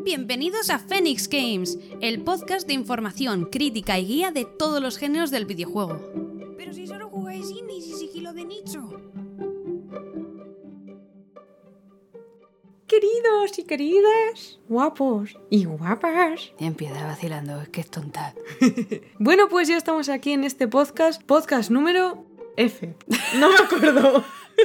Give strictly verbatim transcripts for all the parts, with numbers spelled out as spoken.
bienvenidos a Phoenix Games, el podcast de información, crítica y guía de todos los géneros del videojuego. Pero si solo jugáis indies y sigilo de nicho. Queridos y queridas, guapos y guapas. Empieza vacilando, es que es tonta. Bueno, pues ya estamos aquí en este podcast, podcast número F. No me acuerdo. No,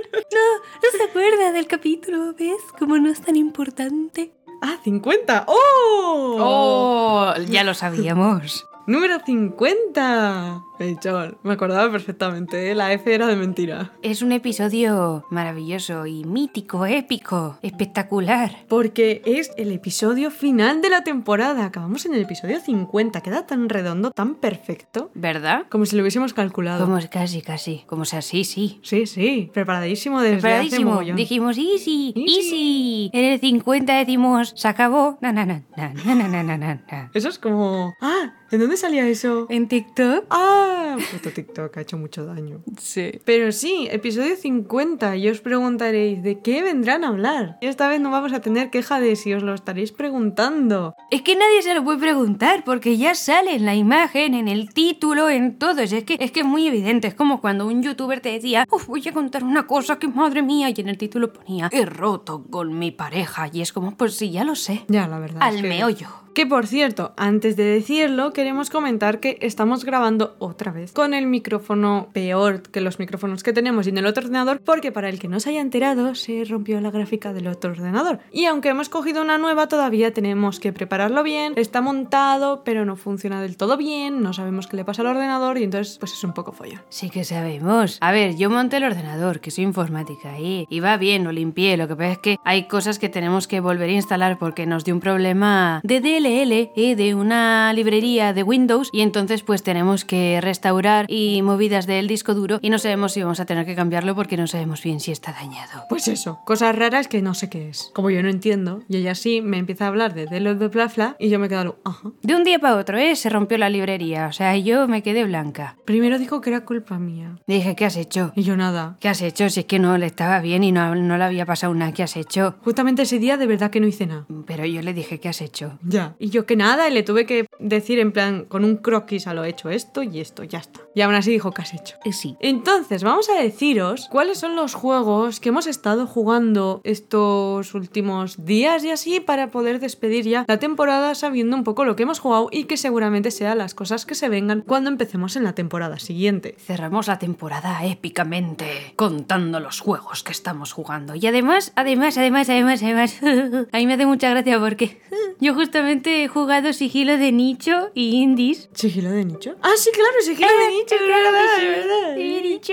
no se acuerda del capítulo, ¿ves? Como no es tan importante. Ah, cincuenta. ¡Oh! ¡Oh! Ya lo sabíamos. Número cincuenta. He dicho, me acordaba perfectamente, ¿eh? La F era de mentira. Es un episodio maravilloso y mítico, épico, espectacular. Porque es el episodio final de la temporada. Acabamos en el episodio cincuenta. Queda tan redondo, tan perfecto. ¿Verdad? Como si lo hubiésemos calculado. Como casi, casi. Como sea, sí, sí. Sí, sí. Preparadísimo desde Preparadísimo. hace mogollón. Dijimos easy, Easy. easy. En el cincuenta decimos, se acabó. Na, na, na, na, na, na, na, na, na. Eso es como... Ah, ¿en dónde salía eso? ¿En TikTok? Ah, puto TikTok ha hecho mucho daño. Sí. Pero sí, episodio cincuenta, y os preguntaréis ¿de qué vendrán a hablar? Y esta vez no vamos a tener queja de si os lo estaréis preguntando. Es que nadie se lo puede preguntar porque ya sale en la imagen, en el título, en todo. Es que, es que es muy evidente. Es como cuando un youtuber te decía, uf, voy a contar una cosa que madre mía, y en el título ponía, he roto con mi pareja. Y es como, pues sí, ya lo sé. Ya, la verdad. Al es que... meollo. Que por cierto, antes de decirlo, queremos comentar que estamos grabando otra vez con el micrófono peor que los micrófonos que tenemos y en el otro ordenador, porque para el que no se haya enterado, se rompió la gráfica del otro ordenador. Y aunque hemos cogido una nueva, todavía tenemos que prepararlo bien, está montado, pero no funciona del todo bien, no sabemos qué le pasa al ordenador y entonces pues es un poco follón. Sí que sabemos. A ver, yo monté el ordenador, que soy informática, y, y va bien, lo limpié. Lo que pasa es que hay cosas que tenemos que volver a instalar porque nos dio un problema de D L L, eh, de una librería de Windows, y entonces pues tenemos que restaurar y movidas del disco duro y no sabemos si vamos a tener que cambiarlo porque no sabemos bien si está dañado. Pues eso, cosas raras que no sé qué es. Como yo no entiendo, y ella sí me empieza a hablar de Delo de Plafla y yo me quedo, ajá. De un día para otro, ¿eh? Se rompió la librería, o sea, yo me quedé blanca. Primero dijo que era culpa mía. Dije, ¿qué has hecho? Y yo nada. ¿Qué has hecho? Si es que no le estaba bien y no, no le había pasado nada, ¿qué has hecho? Justamente ese día de verdad que no hice nada. Pero yo le dije, ¿qué has hecho? Ya. Y yo que nada, y le tuve que decir en plan, con un croquis a lo hecho esto y esto, ya está. Y aún así dijo, ¿qué has hecho? Eh, sí. Entonces, vamos a deciros cuáles son los juegos que hemos estado jugando estos últimos días y así para poder despedir ya la temporada sabiendo un poco lo que hemos jugado y que seguramente sean las cosas que se vengan cuando empecemos en la temporada siguiente. Cerramos la temporada épicamente contando los juegos que estamos jugando. Y además, además, además, además, además, a mí me hace mucha gracia porque yo justamente he jugado sigilo de nicho y indies. ¿Sigilo de nicho? Ah, sí, claro, sigilo de nicho, es verdad, es verdad. De nicho.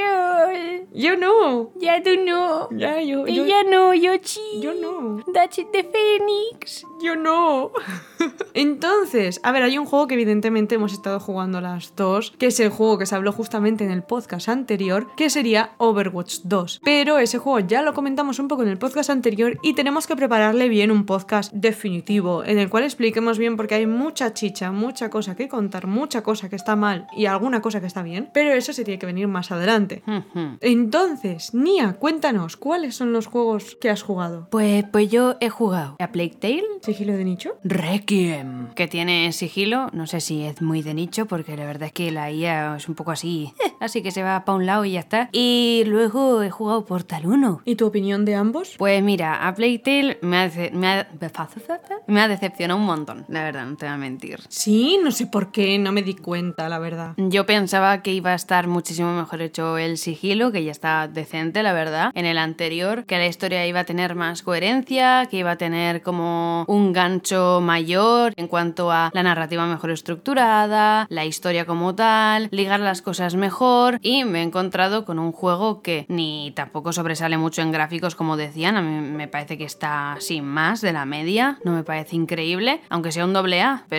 Yo no. Ya tú no. Ya, yo, yo, Ella no, yo sí. yo no. That's it de Phoenix. Yo no. Entonces, a ver, hay un juego que evidentemente hemos estado jugando las dos, que es el juego que se habló justamente en el podcast anterior, que sería Overwatch dos. Pero ese juego ya lo comentamos un poco en el podcast anterior y tenemos que prepararle bien un podcast definitivo, en el cual expliquemos bien porque hay mucha chicha, mucha cosa que contar, mucha cosa que está mal y alguna cosa que está bien, pero eso se tiene que venir más adelante. Entonces, Nia, cuéntanos, ¿cuáles son los juegos que has jugado? Pues, pues yo he jugado a Plague Tale, ¿Sigilo de nicho? Requiem, que tiene sigilo, no sé si es muy de nicho porque la verdad es que la I A es un poco así, así que se va para un lado y ya está. Y luego he jugado Portal uno. ¿Y tu opinión de ambos? Pues mira, a Plague Tale me ha, dece- me, ha, me ha decepcionado un montón, la verdad, no te voy a mentir. Sí, no sé por qué, no me di cuenta, la verdad. Yo pensaba que iba a estar muchísimo mejor hecho el sigilo, que ya está decente, la verdad, en el anterior, que la historia iba a tener más coherencia, que iba a tener como un gancho mayor en cuanto a la narrativa mejor estructurada, la historia como tal, ligar las cosas mejor, y me he encontrado con un juego que ni tampoco sobresale mucho en gráficos como decían, a mí me parece que está sin más de la media, no me parece increíble, aunque sea un doble A, pero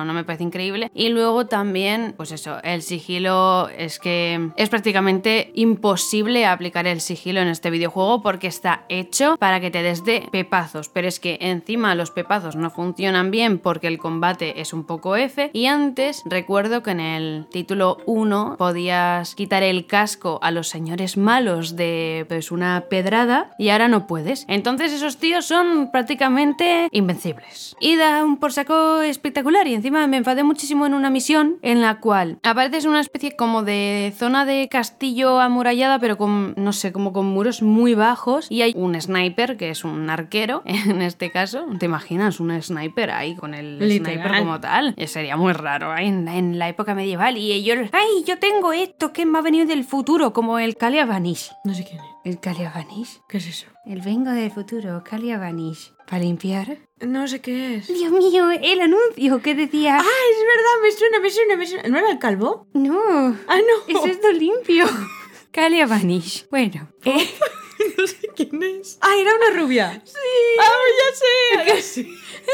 no, no me parece increíble. Y luego también, pues eso, el sigilo es que es prácticamente imposible aplicar el sigilo en este videojuego porque está hecho para que te des de pepazos, pero es que encima los pepazos no funcionan bien porque el combate es un poco F. Y antes recuerdo que en el título uno podías quitar el casco a los señores malos de pues una pedrada y ahora no puedes. Entonces esos tíos son prácticamente invencibles. Y da un por saco espectacular y encima me enfadé muchísimo en una misión en la cual apareces en una especie como de zona de castillo amurallada pero con, no sé, como con muros muy bajos y hay un sniper que es un arquero en este caso. ¿Te imaginas un sniper ahí con el Literal. sniper como tal? Sería muy raro ¿eh? en, en la época medieval y ellos, ¡ay, yo tengo esto que me ha venido del futuro! Como el Kalia Vanish. No sé quién es. ¿El Kalia Vanish? ¿Qué es eso? El vengo del futuro, Kalia Vanish. ¿Para limpiar? No sé qué es. Dios mío, el anuncio que decía... ¡Ah, es verdad! Me suena, me suena, me suena. ¿No era el calvo? No. ¡Ah, no! Es esto limpio. Kalia Vanish. Bueno. Eh. No sé quién es. ¡Ah, era una rubia! ¡Sí! ¡Ah, ya sé! Sí.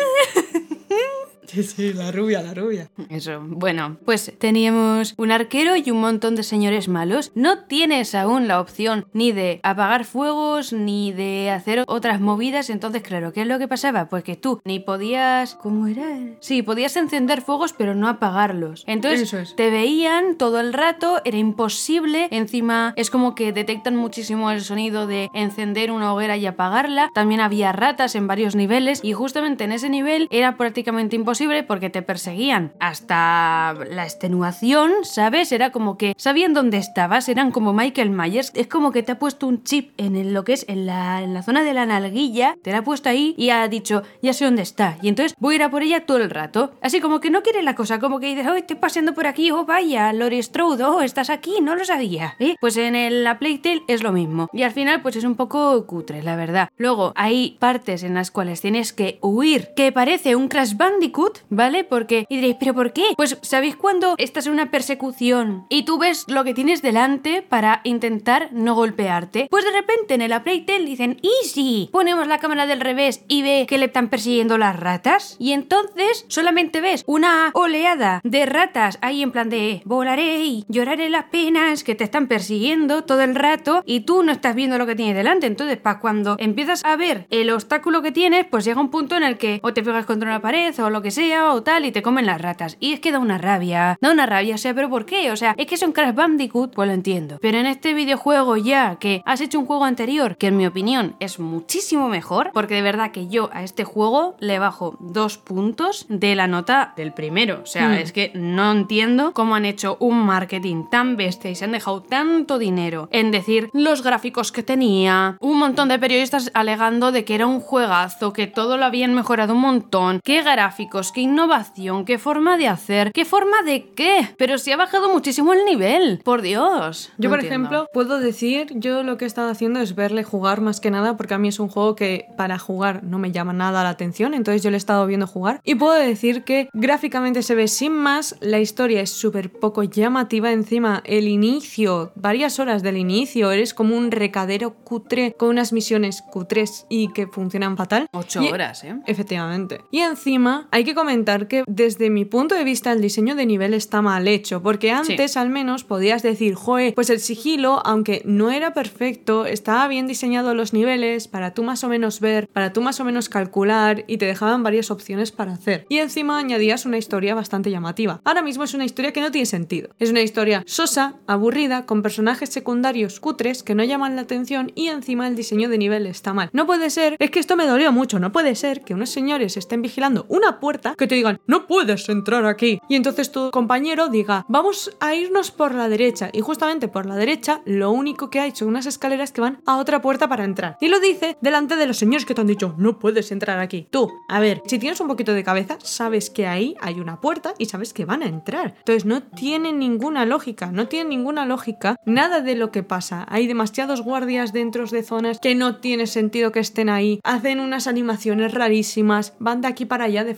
Sí, sí, la rubia, la rubia. Eso, bueno, pues teníamos un arquero y un montón de señores malos. No tienes aún la opción ni de apagar fuegos ni de hacer otras movidas. Entonces, claro, ¿qué es lo que pasaba? Pues que tú ni podías... ¿Cómo era? Sí, podías encender fuegos pero no apagarlos. Entonces, Eso es. te veían todo el rato, era imposible. Encima, es como que detectan muchísimo el sonido de encender una hoguera y apagarla. También había ratas en varios niveles y justamente en ese nivel era prácticamente imposible porque te perseguían hasta la extenuación, ¿sabes? Era como que sabían dónde estabas, eran como Michael Myers. Es como que te ha puesto un chip en el, lo que es en la, en la zona de la nalguilla, te la ha puesto ahí y ha dicho, ya sé dónde está. Y entonces voy a ir a por ella todo el rato. Así como que no quiere la cosa, como que dices, oh, estoy paseando por aquí, oh, vaya, Laurie Strode, oh, estás aquí, no lo sabía. ¿Eh? Pues en el, la Plague Tale es lo mismo. Y al final, pues es un poco cutre, la verdad. Luego, hay partes en las cuales tienes que huir, que parece un Crash Bandicoot, ¿vale? Porque, y diréis, ¿pero por qué? Pues, ¿sabéis cuando estás en una persecución y tú ves lo que tienes delante para intentar no golpearte? Pues de repente en el A Plague Tale dicen, easy, ponemos la cámara del revés y ve que le están persiguiendo las ratas y entonces solamente ves una oleada de ratas ahí en plan de volaré y lloraré las penas que te están persiguiendo todo el rato y tú no estás viendo lo que tienes delante. Entonces, para cuando empiezas a ver el obstáculo que tienes, pues llega un punto en el que o te pegas contra una pared o lo que sea o tal y te comen las ratas. Y es que da una rabia, da una rabia, o sea, ¿pero por qué? O sea, es que son Crash Bandicoot, pues lo entiendo. Pero en este videojuego ya que has hecho un juego anterior, que en mi opinión es muchísimo mejor, porque de verdad que yo a este juego le bajo dos puntos de la nota del primero. O sea, mm. es que no entiendo cómo han hecho un marketing tan bestia y se han dejado tanto dinero en decir los gráficos que tenía. Un montón de periodistas alegando de que era un juegazo, que todo lo habían mejorado un montón, qué gráficos, qué innovación, qué forma de hacer, qué forma de qué. Pero sí ha bajado muchísimo el nivel, por Dios. Yo, no por entiendo. ejemplo, puedo decir, yo lo que he estado haciendo es verle jugar más que nada, porque a mí es un juego que para jugar no me llama nada la atención, entonces yo le he estado viendo jugar y puedo decir que gráficamente se ve sin más, la historia es súper poco llamativa, encima el inicio, varias horas del inicio, eres como un recadero cutre con unas misiones cutres y que funcionan fatal. Ocho y, horas, ¿eh? Efectivamente. Y encima hay que comentar que desde mi punto de vista el diseño de nivel está mal hecho, porque antes sí. al menos podías decir, joe, pues el sigilo, aunque no era perfecto, estaba bien diseñado los niveles para tú más o menos ver, para tú más o menos calcular y te dejaban varias opciones para hacer. Y encima añadías una historia bastante llamativa. Ahora mismo es una historia que no tiene sentido. Es una historia sosa, aburrida, con personajes secundarios cutres que no llaman la atención y encima el diseño de nivel está mal. No puede ser, es que esto me dolió mucho, no puede ser que unos señores estén vigilando una puerta que te digan, no puedes entrar aquí. Y entonces tu compañero diga, vamos a irnos por la derecha. Y justamente por la derecha lo único que hay son unas escaleras que van a otra puerta para entrar. Y lo dice delante de los señores que te han dicho, no puedes entrar aquí. Tú, a ver, si tienes un poquito de cabeza, sabes que ahí hay una puerta y sabes que van a entrar. Entonces no tiene ninguna lógica, no tiene ninguna lógica nada de lo que pasa. Hay demasiados guardias dentro de zonas que no tiene sentido que estén ahí. Hacen unas animaciones rarísimas, van de aquí para allá de forma súper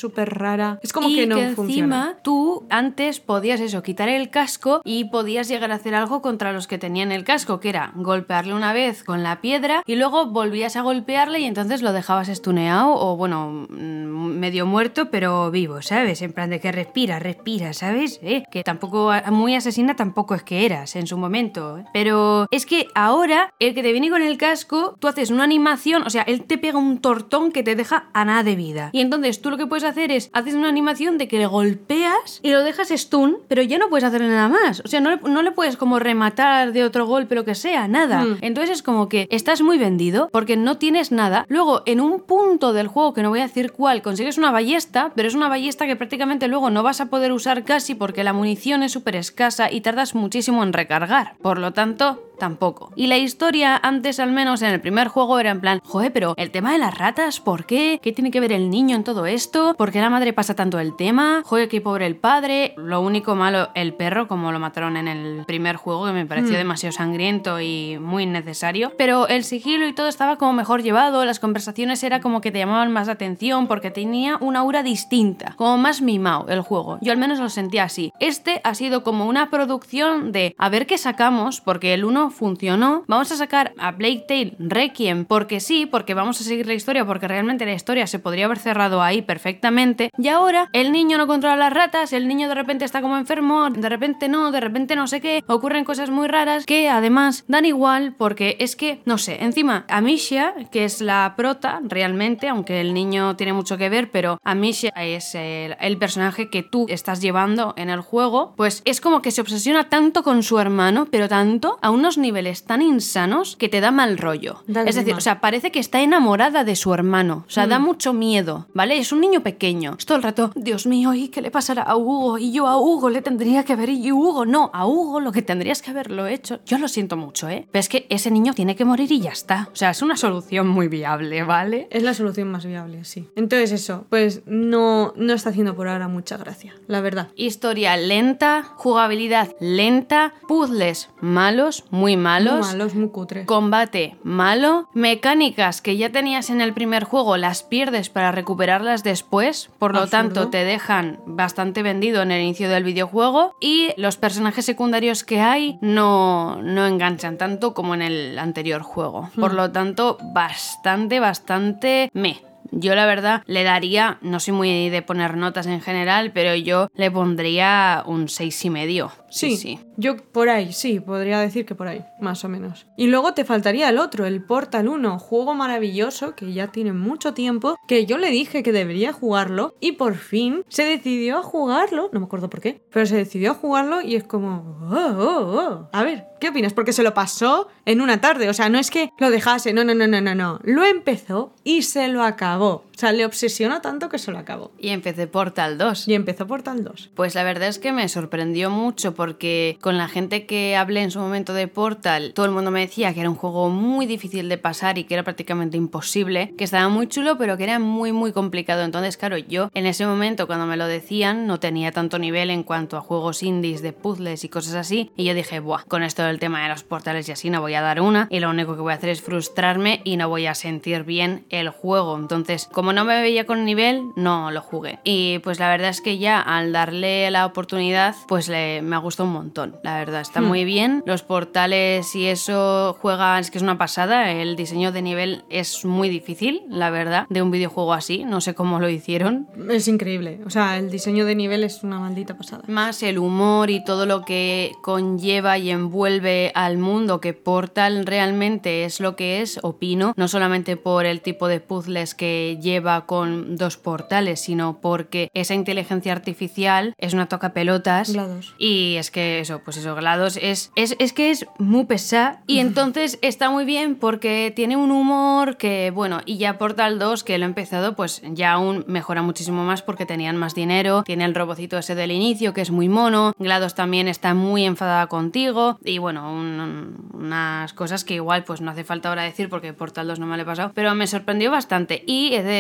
súper rara. Es como y que no que funciona. encima tú antes podías eso, quitar el casco y podías llegar a hacer algo contra los que tenían el casco, que era golpearle una vez con la piedra y luego volvías a golpearle y entonces lo dejabas estuneado o bueno, medio muerto pero vivo, ¿sabes? En plan de que respira, respira, ¿sabes? ¿Eh? Que tampoco, muy asesina tampoco es que eras en su momento, ¿eh? Pero es que ahora el que te viene con el casco, tú haces una animación, o sea, él te pega un tortón que te deja a nada de vida. Y entonces tú lo que puedes hacer es, haces una animación de que le golpeas y lo dejas stun, pero ya no puedes hacerle nada más. O sea, no le, no le puedes como rematar de otro golpe, lo que sea, nada. Mm. Entonces es como que estás muy vendido porque no tienes nada. Luego, en un punto del juego, que no voy a decir cuál, consigues una ballesta, pero es una ballesta que prácticamente luego no vas a poder usar casi porque la munición es súper escasa y tardas muchísimo en recargar. Por lo tanto, tampoco. Y la historia, antes al menos en el primer juego, era en plan, joder, pero el tema de las ratas, ¿por qué? ¿Qué tiene que ver el niño en todo esto? ¿Por qué la madre pasa tanto el tema? Joder, qué pobre el padre. Lo único malo, el perro, como lo mataron en el primer juego, que me pareció mm. demasiado sangriento y muy innecesario. Pero el sigilo y todo estaba como mejor llevado, las conversaciones era como que te llamaban más la atención porque tenía una aura distinta, como más mimado el juego. Yo al menos lo sentía así. Este ha sido como una producción de a ver qué sacamos, porque el uno funcionó, vamos a sacar a Plague Tale Requiem porque sí, porque vamos a seguir la historia, porque realmente la historia se podría haber cerrado ahí perfectamente, y ahora el niño no controla las ratas, el niño de repente está como enfermo, de repente no, de repente no sé qué, ocurren cosas muy raras que además dan igual porque es que, no sé, encima Amicia, que es la prota realmente, aunque el niño tiene mucho que ver, pero Amicia es el, el personaje que tú estás llevando en el juego, pues es como que se obsesiona tanto con su hermano, pero tanto, a unos niveles tan insanos que te da mal rollo. Dale, es decir, o sea, parece que está enamorada de su hermano, o sea, mm. da mucho miedo, ¿vale? Es un niño pequeño, es todo el rato, Dios mío, ¿y qué le pasará a Hugo? Y yo a Hugo le tendría que haber, y Hugo no, a Hugo lo que tendrías que haberlo hecho. Yo lo siento mucho, ¿eh? Pero es que ese niño tiene que morir y ya está. O sea, es una solución muy viable, ¿vale? Es la solución más viable, sí. Entonces eso, pues no, no está haciendo por ahora mucha gracia, la verdad. Historia lenta, jugabilidad lenta, puzzles malos, muy malos. Muy malos, muy cutres. Combate malo, mecánicas que ya tenías en el primer juego las pierdes para recuperarlas después, por lo Absurdo. Tanto te dejan bastante vendido en el inicio del videojuego y los personajes secundarios que hay no, no enganchan tanto como en el anterior juego. Hmm. Por lo tanto, bastante, bastante meh. Yo la verdad le daría, no soy muy de poner notas en general, pero yo le pondría un seis y medio. Sí, sí, sí. Yo por ahí, sí, podría decir que por ahí, más o menos. Y luego te faltaría el otro, el Portal uno, juego maravilloso que ya tiene mucho tiempo, que yo le dije que debería jugarlo y por fin se decidió a jugarlo, no me acuerdo por qué, pero se decidió a jugarlo y es como... Oh, oh, oh. A ver, ¿qué opinas? Porque se lo pasó en una tarde, o sea, no es que lo dejase, no, no, no, no, no, no. Lo empezó y se lo acabó. O sea, le obsesionó tanto que se lo acabó. Y empecé Portal dos. Y empezó Portal dos. Pues la verdad es que me sorprendió mucho porque con la gente que hablé en su momento de Portal, todo el mundo me decía que era un juego muy difícil de pasar y que era prácticamente imposible, que estaba muy chulo pero que era muy muy complicado. Entonces, claro, yo en ese momento cuando me lo decían no tenía tanto nivel en cuanto a juegos indies de puzzles y cosas así, y yo dije, buah, con esto del tema de los portales y así no voy a dar una y lo único que voy a hacer es frustrarme y no voy a sentir bien el juego. Entonces, como no me veía con nivel, no lo jugué. Y pues la verdad es que ya al darle la oportunidad, pues le, me ha gustado un montón. La verdad, está hmm. muy bien. Los portales y eso juega, es que es una pasada. El diseño de nivel es muy difícil, la verdad, de un videojuego así. No sé cómo lo hicieron. Es increíble. O sea, el diseño de nivel es una maldita pasada. Más el humor y todo lo que conlleva y envuelve al mundo, que Portal realmente es lo que es, opino. No solamente por el tipo de puzzles que lleva con dos portales, sino porque esa inteligencia artificial es una tocapelotas. GLaDOS. Y es que eso, pues eso, GLaDOS es, es, es que es muy pesada y entonces está muy bien porque tiene un humor que, bueno, y ya Portal dos, que lo he empezado, pues ya aún mejora muchísimo más porque tenían más dinero, tiene el robocito ese del inicio que es muy mono, GLaDOS también está muy enfadada contigo y bueno, un, unas cosas que igual pues no hace falta ahora decir porque Portal dos no me lo he pasado, pero me sorprendió bastante y he de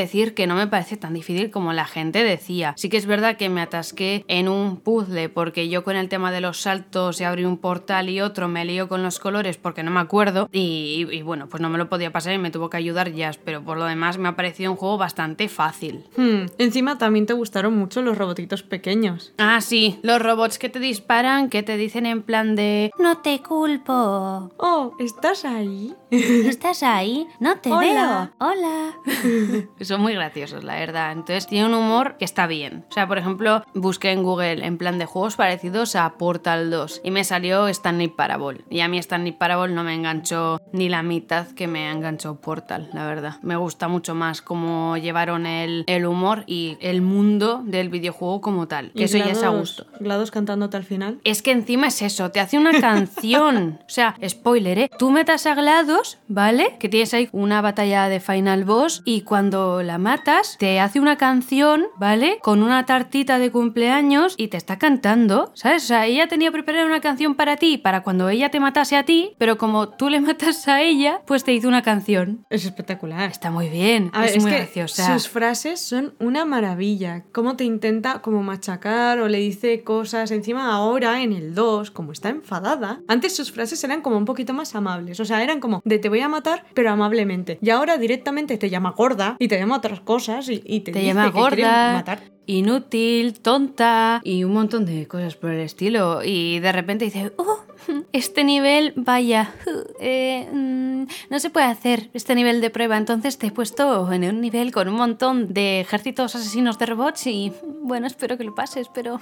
decir que no me parece tan difícil como la gente decía. Sí que es verdad que me atasqué en un puzzle porque yo con el tema de los saltos y abrir un portal y otro me lío con los colores porque no me acuerdo y, y, y bueno, pues no me lo podía pasar y me tuvo que ayudar Jazz, pero por lo demás me ha parecido un juego bastante fácil. Hmm. Encima también te gustaron mucho los robotitos pequeños. Ah, sí, los robots que te disparan, que te dicen en plan de No te culpo. Oh, ¿estás ahí? ¿Estás ahí? No te Hola. veo. Hola. Son muy graciosos, la verdad. Entonces tiene un humor que está bien. O sea, por ejemplo, busqué en Google en plan de juegos parecidos a Portal dos y me salió Stanley Parable. Y a mí Stanley Parable no me enganchó ni la mitad que me enganchó Portal, la verdad. Me gusta mucho más cómo llevaron el, el humor y el mundo del videojuego como tal. Que eso ya es a gusto. GLaDOS cantándote al final. Es que encima es eso, te hace una canción. O sea, spoiler, ¿eh? Tú metas a GLaDOS, ¿vale? Que tienes ahí una batalla de Final Boss y cuando la matas te hace una canción, ¿vale? Con una tartita de cumpleaños y te está cantando, ¿sabes? O sea, ella tenía preparada una canción para ti, para cuando ella te matase a ti, pero como tú le matas a ella, pues te hizo una canción. Es espectacular. Está muy bien, A ver, es, es muy que graciosa. sus frases son una maravilla. Cómo te intenta como machacar o le dice cosas. Encima ahora en el dos, como está enfadada, antes sus frases eran como un poquito más amables. O sea, eran como de te voy a matar, pero amablemente. Y ahora directamente te llama gorda y te llama otras cosas y, y te, Te dice llama que quiere gorda, matar. inútil, tonta y un montón de cosas por el estilo. Y de repente dice, oh, este nivel, vaya, eh, mm, no se puede hacer este nivel de prueba. Entonces te he puesto en un nivel con un montón de ejércitos asesinos de robots y bueno, espero que lo pases, pero...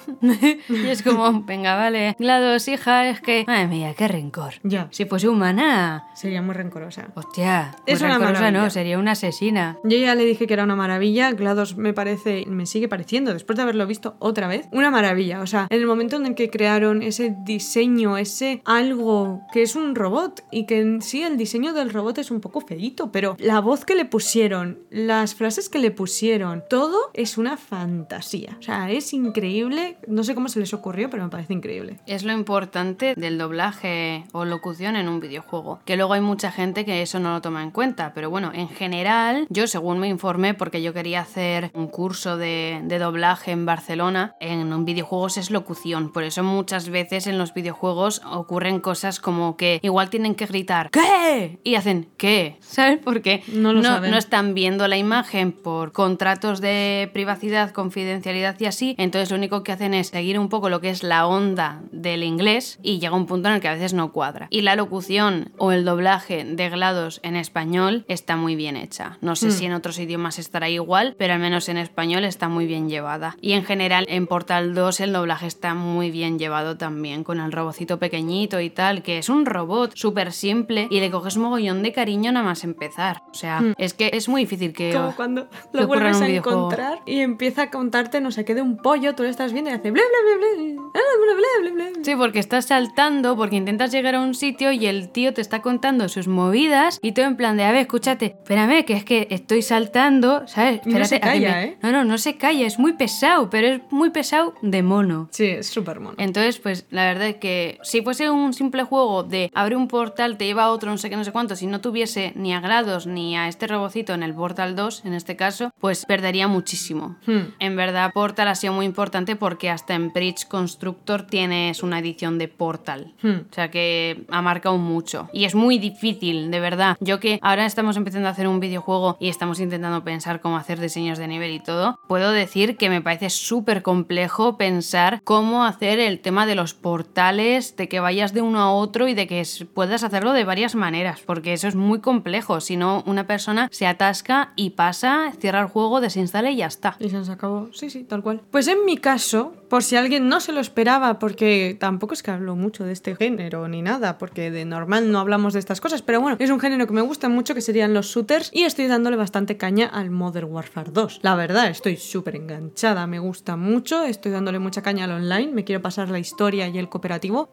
y es como, venga, vale, GLaDOS, hija, es que... Madre mía, qué rencor. Ya. Si fuese humana... Sería muy rencorosa. Hostia, Es muy una rencorosa maravilla. no, sería una asesina. Yo ya le dije que era una maravilla. GLaDOS me parece, me sigue pareciendo, después de haberlo visto otra vez, una maravilla. O sea, en el momento en el que crearon ese diseño, ese algo que es un robot y que en sí el diseño del robot es un poco feíto, pero la voz que le pusieron, las frases que le pusieron, todo es una fantasía. O sea, es increíble. No sé cómo se les ocurrió, pero me parece increíble. Es lo importante del doblaje o locución en un videojuego, que luego hay mucha gente que eso no lo toma en cuenta, pero bueno, en general, yo según me informé, porque yo quería hacer un curso de, de doblaje en Barcelona, en videojuegos es locución, por eso muchas veces en los videojuegos ocurren cosas como que igual tienen que gritar ¿qué? Y hacen ¿qué? ¿Sabes? Porque No lo no, saben. no están viendo la imagen por contratos de privacidad, confidencialidad y así, entonces lo único que hacen es seguir un poco lo que es la onda del inglés y llega un punto en el que a veces no cuadra. Y la locución o el doblaje de GLaDOS en español está muy bien hecha. No sé Mm. si en otros idiomas estará igual, pero al menos en español está muy bien llevada. Y en general en Portal dos el doblaje está muy bien llevado también, con el robocito pequeñito y tal, que es un robot súper simple y le coges un mogollón de cariño nada más empezar. O sea, Mm. es que es muy difícil que... Como cuando que lo ocurra en vuelves un a videojuego. encontrar y empieza a contarte no sé qué de un pollo, tú lo estás viendo y hace bla bla bla bla bla bla bla bla. Sí, porque estás saltando, porque intentas llegar a un sitio y el tío te está contando sus movidas y todo en plan de, a ver, escúchate, espérame, que es que estoy saltando, ¿sabes? Y no Espérate, se calla, hazme- ¿eh? No, no, no se calla, es muy pesado, pero es muy pesado de mono. Sí, es súper mono. Entonces, pues la verdad es que si fuese un simple juego de abre un portal, te lleva a otro, no sé qué, no sé cuánto, si no tuviese ni a GLaDOS ni a este robocito en el Portal dos, en este caso, pues perdería muchísimo. Hmm. En verdad, Portal ha sido muy importante porque hasta en Bridge Constructor tienes una edición de Portal. Hmm. O sea que ha marcado mucho. Y es muy difícil, de verdad. Yo que ahora estamos empezando a hacer un videojuego y estamos intentando pensar cómo hacer diseños de nivel y todo, puedo decir que me parece súper complejo pensar cómo hacer el tema de los portales, de que vayas de uno a otro y de que es- puedas hacerlo de varias maneras, porque eso es muy complejo. Si no, una persona se atasca y pasa, cierra el juego, desinstala y ya está. Y se nos acabó. Sí, sí, tal cual. Pues en mi caso, por si alguien no se lo esperaba, porque tampoco es que hablo mucho de este género ni nada, porque de normal no hablamos de estas cosas, pero bueno, es un género que me gusta mucho, que serían los shooters, y estoy dándole bastante caña al Modern Warfare dos. La verdad, estoy súper enganchada, me gusta mucho, estoy dándole mucha caña al online, me quiero pasar la historia y el cooperativo, pero por ahora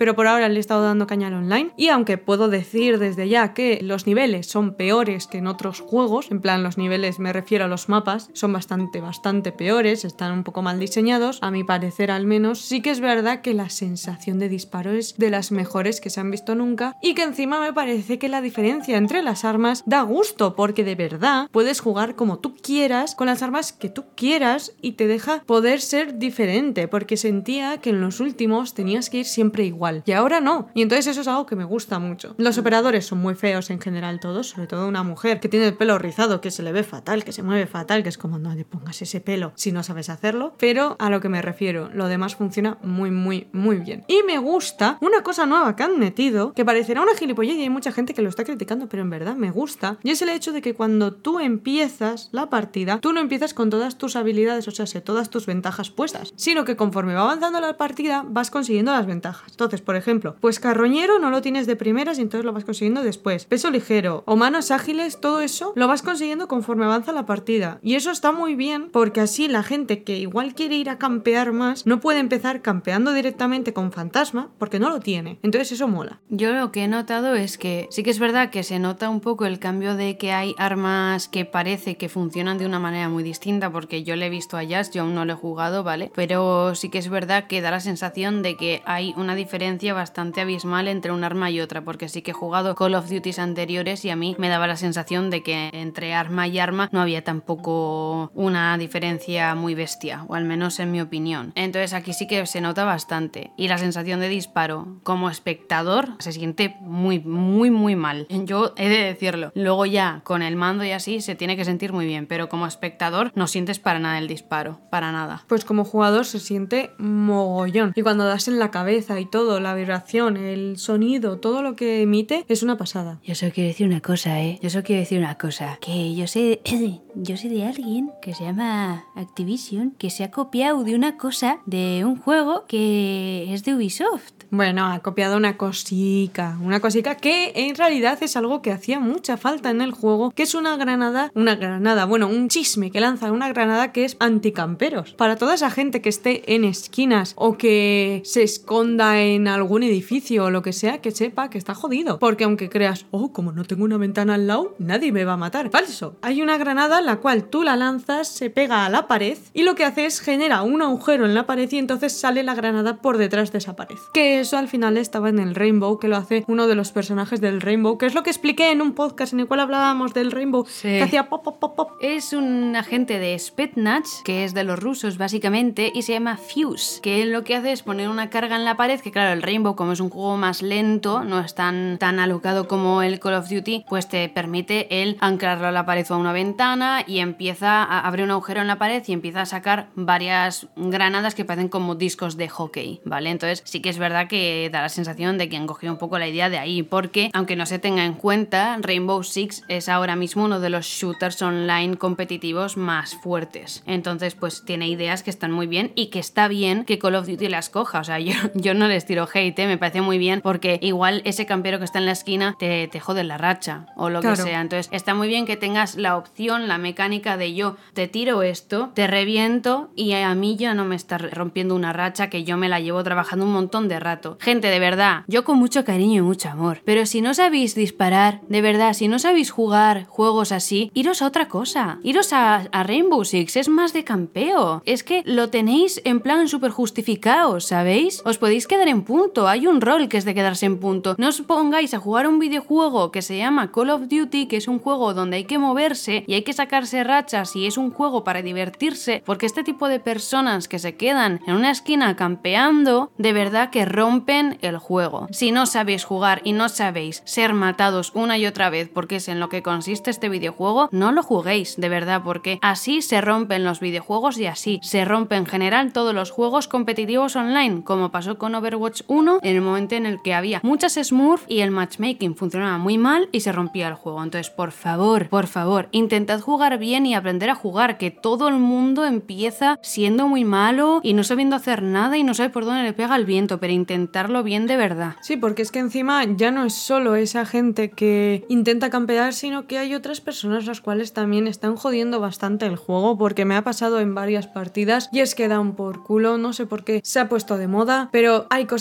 ahora le he estado dando caña al online y aunque puedo decir desde ya que los niveles son peores que en otros juegos, en plan los niveles me refiero a los mapas, son bastante, bastante peores, están un poco mal diseñados, a mi parecer al menos, sí que es verdad que la sensación de disparo es de las mejores que se han visto nunca y que encima me parece que la diferencia entre las armas da gusto porque de verdad puedes jugar como tú quieras con las armas que tú quieras y te deja poder ser diferente porque sentía que en los últimos tenías que ir siempre igual y ahora no y entonces eso es algo que me gusta mucho. Los operadores son muy feos en general todos, sobre todo una mujer que tiene el pelo rizado, que se le ve fatal, que se mueve fatal, que es como no le pongas ese pelo si no sabes hacerlo, pero a lo que me refiero, lo demás funciona muy muy muy bien. Y me gusta una cosa nueva que han metido, que parecerá una gilipollez y hay mucha gente que lo está criticando, pero en verdad me gusta, y es el hecho de que cuando tú empiezas la partida, tú no empiezas con todas tus habilidades, o sea, sé, todas tus ventajas puestas, sino que conforme va avanzando la partida vas consiguiendo las ventajas. Entonces, por ejemplo, pues carroñero no lo tienes de primeras y entonces lo vas consiguiendo después. Peso ligero o manos ágiles, todo eso lo vas consiguiendo conforme avanza la partida. Y eso está muy bien porque así la gente que igual quiere ir a campear más no puede empezar campeando directamente con fantasma porque no lo tiene. Entonces eso mola. Yo lo que he notado es que sí que es verdad que se nota un poco el cambio de que hay armas que parece que funcionan de una manera muy distinta porque yo le he visto a Jazz, yo aún no lo he jugado, ¿vale? Pero sí que es verdad que da la sensación de que hay una diferencia bastante abismal entre un arma y otra porque sí que he jugado Call of Duty anteriores y a mí me daba la sensación de que entre arma y arma no había tampoco una diferencia muy bestia, o al menos en mi opinión. Entonces aquí sí que se nota bastante y la sensación de disparo como espectador se siente muy muy muy mal, yo he de decirlo. Luego ya con el mando y así se tiene que sentir muy bien, pero como espectador no sientes para nada el disparo, para nada. Pues como jugador se siente mogollón y cuando das en la cabeza y todo, la vibración, el sonido, todo lo que emite es una pasada. Yo solo quiero decir una cosa, ¿eh? Yo solo quiero decir una cosa. Que yo sé... yo sé de alguien que se llama Activision que se ha copiado de una cosa de un juego que es de Ubisoft. Bueno, ha copiado una cosica, una cosica que en realidad es algo que hacía mucha falta en el juego, que es una granada, una granada, bueno, un chisme que lanza una granada que es anticamperos. Para toda esa gente que esté en esquinas o que se esconda en algún edificio o lo que sea, que sepa que está jodido. Porque aunque creas, oh, como no tengo una ventana al lado, nadie me va a matar. Falso. Hay una granada la cual tú la lanzas, se pega a la pared y lo que hace es genera un agujero en la pared y entonces sale la granada por detrás de esa pared. Que eso al final estaba en el Rainbow, que lo hace uno de los personajes del Rainbow, que es lo que expliqué en un podcast en el cual hablábamos del Rainbow, sí. Que hacía pop, pop, pop, pop. Es un agente de Spetsnaz, que es de los rusos básicamente, y se llama Fuse, que lo que hace es poner una carga en la pared, que claro, el Rainbow, como es un juego más lento, no es tan, tan alocado como el Call of Duty, pues te permite el anclarlo a la pared o a una ventana y empieza a abrir un agujero en la pared y empieza a sacar varias granadas que parecen como discos de hockey, ¿vale? Entonces sí que es verdad que da la sensación de que han cogido un poco la idea de ahí, porque aunque no se tenga en cuenta, Rainbow Six es ahora mismo uno de los shooters online competitivos más fuertes. Entonces pues tiene ideas que están muy bien y que está bien que Call of Duty las coja. O sea, yo, yo no les tiro hate, ¿eh? Me parece muy bien porque igual ese campero que está en la esquina te, te jode la racha o lo claro. que sea. Entonces está muy bien que tengas la opción, la mecánica de yo te tiro esto, te reviento y a mí ya no me está rompiendo una racha que yo me la llevo trabajando un montón de rato. Gente, de verdad, yo con mucho cariño y mucho amor, pero si no sabéis disparar, de verdad, si no sabéis jugar juegos así, iros a otra cosa, iros a, a Rainbow Six, es más de campeo, es que lo tenéis en plan súper justificado, ¿sabéis? Os podéis quedar en punto, hay un rol que es de quedarse en punto, no os pongáis a jugar un videojuego que se llama Call of Duty, que es un juego donde hay que moverse y hay que sacarse rachas y es un juego para divertirse, porque este tipo de personas que se quedan en una esquina campeando, de verdad que rompen el juego. Si no sabéis jugar y no sabéis ser matados una y otra vez, porque es en lo que consiste este videojuego, no lo juguéis, de verdad, porque así se rompen los videojuegos y así se rompen en general todos los juegos competitivos online, como pasó con Overwatch uno, en el momento en el que había muchas smurf y el matchmaking funcionaba muy mal y se rompía el juego. Entonces, por favor, por favor, intentad jugar bien y aprender a jugar, que todo el mundo empieza siendo muy malo y no sabiendo hacer nada y no sabe por dónde le pega el viento, pero intentarlo bien de verdad. Sí, porque es que encima ya no es solo esa gente que intenta campear, sino que hay otras personas las cuales también están jodiendo bastante el juego, porque me ha pasado en varias partidas y es que dan por culo, no sé por qué se ha puesto de moda, pero hay cosas que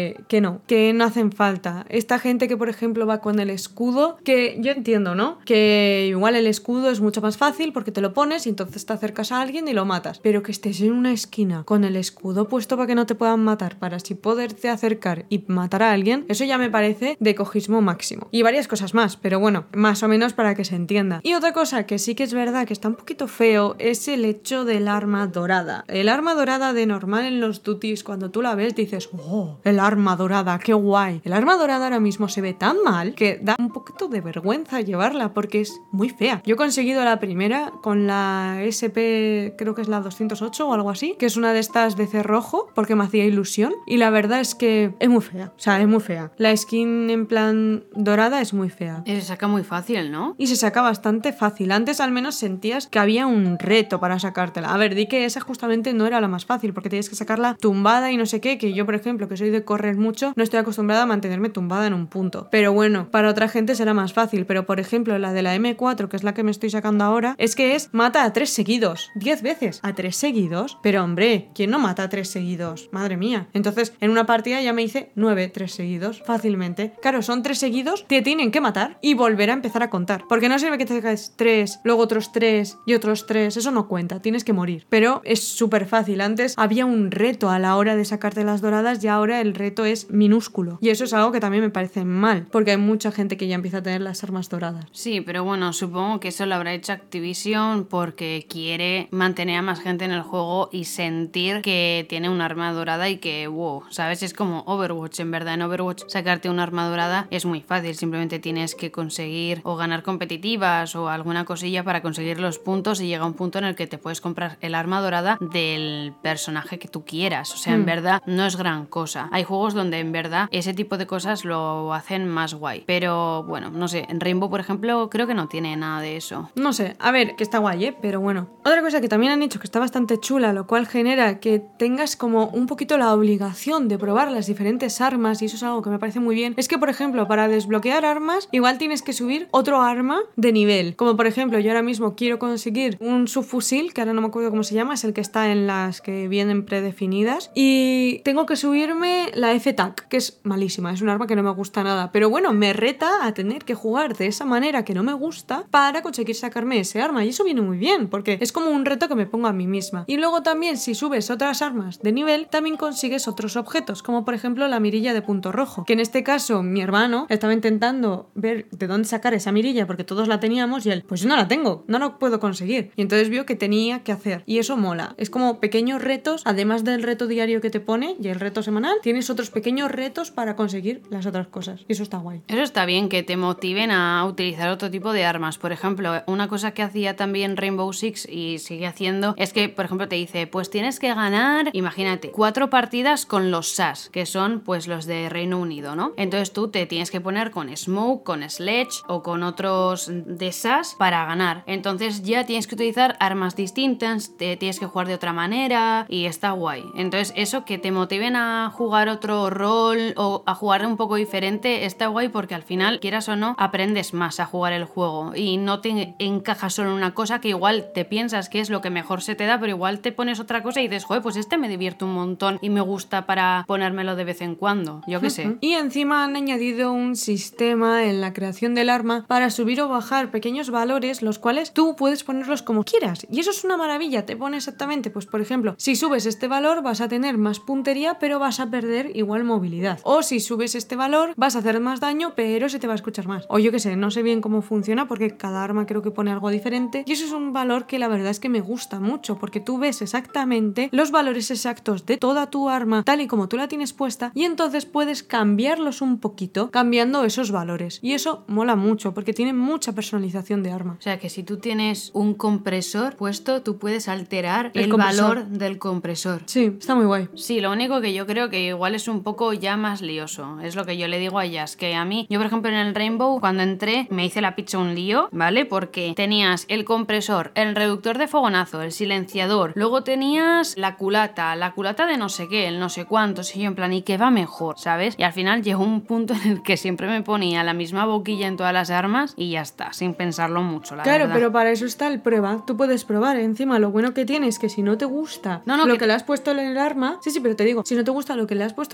que, que no, que no hacen falta. Esta gente que, por ejemplo, va con el escudo, que yo entiendo, ¿no? Que igual el escudo es mucho más fácil porque te lo pones y entonces te acercas a alguien y lo matas. Pero que estés en una esquina con el escudo puesto para que no te puedan matar, para así poderte acercar y matar a alguien, eso ya me parece de ecojismo máximo. Y varias cosas más, pero bueno, más o menos para que se entienda. Y otra cosa que sí que es verdad que está un poquito feo es el hecho del arma dorada. El arma dorada de normal en los duties, cuando tú la ves dices, oh, el arma dorada, qué guay. El arma dorada ahora mismo se ve tan mal que da un poquito de vergüenza llevarla porque es muy fea. Yo he conseguido la primera con la S P, creo que es la doscientos ocho o algo así, que es una de estas de cerrojo porque me hacía ilusión, y la verdad es que es muy fea, o sea, es muy fea. La skin en plan dorada es muy fea. Se saca muy fácil, ¿no? Y se saca bastante fácil. Antes al menos sentías que había un reto para sacártela. A ver, di que esa justamente no era la más fácil porque tienes que sacarla tumbada y no sé qué, que yo, por ejemplo, que soy de correr mucho, no estoy acostumbrada a mantenerme tumbada en un punto. Pero bueno, para otra gente será más fácil. Pero por ejemplo, la de la eme cuatro, que es la que me estoy sacando ahora, es que es mata a tres seguidos. Diez veces. ¿A tres seguidos? Pero hombre, ¿quién no mata a tres seguidos? Madre mía. Entonces, en una partida ya me hice nueve tres seguidos. Fácilmente. Claro, son tres seguidos, te tienen que matar y volver a empezar a contar. Porque no sirve que te saques tres, luego otros tres y otros tres. Eso no cuenta, tienes que morir. Pero es súper fácil. Antes había un reto a la hora de sacarte las doradas y ahora el reto es minúsculo. Y eso es algo que también me parece mal, porque hay mucha gente que ya empieza a tener las armas doradas. Sí, pero bueno, supongo que eso lo habrá hecho Activision porque quiere mantener a más gente en el juego y sentir que tiene un arma dorada y que, wow, ¿sabes? Es como Overwatch, en verdad. En Overwatch sacarte una arma dorada es muy fácil, simplemente tienes que conseguir o ganar competitivas o alguna cosilla para conseguir los puntos y llega un punto en el que te puedes comprar el arma dorada del personaje que tú quieras. O sea, Mm. en verdad no es gran cosa. Hay juegos donde en verdad ese tipo de cosas lo hacen más guay. Pero bueno, no sé, en Rainbow, por ejemplo, creo que no tiene nada de eso. No sé, a ver, que está guay, ¿eh? Pero bueno. Otra cosa que también han hecho que está bastante chula, lo cual genera que tengas como un poquito la obligación de probar las diferentes armas, y eso es algo que me parece muy bien, es que, por ejemplo, para desbloquear armas, igual tienes que subir otro arma de nivel. Como por ejemplo, yo ahora mismo quiero conseguir un subfusil, que ahora no me acuerdo cómo se llama, es el que está en las que vienen predefinidas, y tengo que subirme la F-T A C, que es malísima, es un arma que no me gusta nada, pero bueno, me reta a tener que jugar de esa manera que no me gusta para conseguir sacarme ese arma, y eso viene muy bien, porque es como un reto que me pongo a mí misma. Y luego también, si subes otras armas de nivel, también consigues otros objetos, como por ejemplo la mirilla de punto rojo, que en este caso mi hermano estaba intentando ver de dónde sacar esa mirilla porque todos la teníamos y él, pues yo no la tengo, no la puedo conseguir, y entonces vio que tenía que hacer, y eso mola. Es como pequeños retos, además del reto diario que te pone y el reto semanal, tienes otros pequeños retos para conseguir las otras cosas, y eso está guay. Eso está bien, que te motiven a utilizar otro tipo de armas. Por ejemplo, una cosa que hacía también Rainbow Six y sigue haciendo es que, por ejemplo, te dice, pues tienes que ganar, imagínate, cuatro partidas con los S A S, que son pues los de Reino Unido, ¿no? Entonces tú te tienes que poner con Smoke, con Sledge o con otros de S A S para ganar. Entonces ya tienes que utilizar armas distintas, te tienes que jugar de otra manera y está guay. Entonces eso, que te motiven a jugar otro rol o a jugar un poco diferente, está guay porque al final, quieras o no, aprendes más a jugar el juego y no te encajas solo en una cosa que igual te piensas que es lo que mejor se te da, pero igual te pones otra cosa y dices, joder, pues este me divierte un montón y me gusta para ponérmelo de vez en cuando, yo qué sé. Y encima han añadido un sistema en la creación del arma para subir o bajar pequeños valores, los cuales tú puedes ponerlos como quieras, y eso es una maravilla. Te pone exactamente, pues por ejemplo, si subes este valor vas a tener más puntería pero vas a perder igual movilidad, o si subes este valor vas a hacer más daño pero se te va a escuchar más, o yo qué sé, no sé bien cómo funciona porque cada arma creo que pone algo diferente, y eso es un valor que la verdad es que me gusta mucho porque tú ves exactamente los valores exactos de toda tu arma tal y como tú la tienes puesta, y entonces puedes cambiarlos un poquito cambiando esos valores, y eso mola mucho porque tiene mucha personalización de arma. O sea que si tú tienes un compresor puesto, tú puedes alterar el, El compresor. valor del compresor. Sí, está muy guay. Sí, lo único que yo creo que igual es un poco ya más lioso, es lo que yo le digo a ellas, que a mí, yo por ejemplo en el Rainbow, cuando entré, me hice la pizza un lío, ¿vale? Porque tenías el compresor, el reductor de fogonazo, el silenciador, luego tenías la culata, la culata de no sé qué, el no sé cuántos, y yo en plan, ¿y qué va mejor? ¿Sabes? Y al final llegó un punto en el que siempre me ponía la misma boquilla en todas las armas y ya está, sin pensarlo mucho, la Claro, verdad. pero para eso está el prueba. Tú puedes probar. Encima, lo bueno que tiene es que si no te gusta No, no, lo que- que... le has puesto en el arma... Sí, sí, pero te digo, si no te gusta lo que le has puesto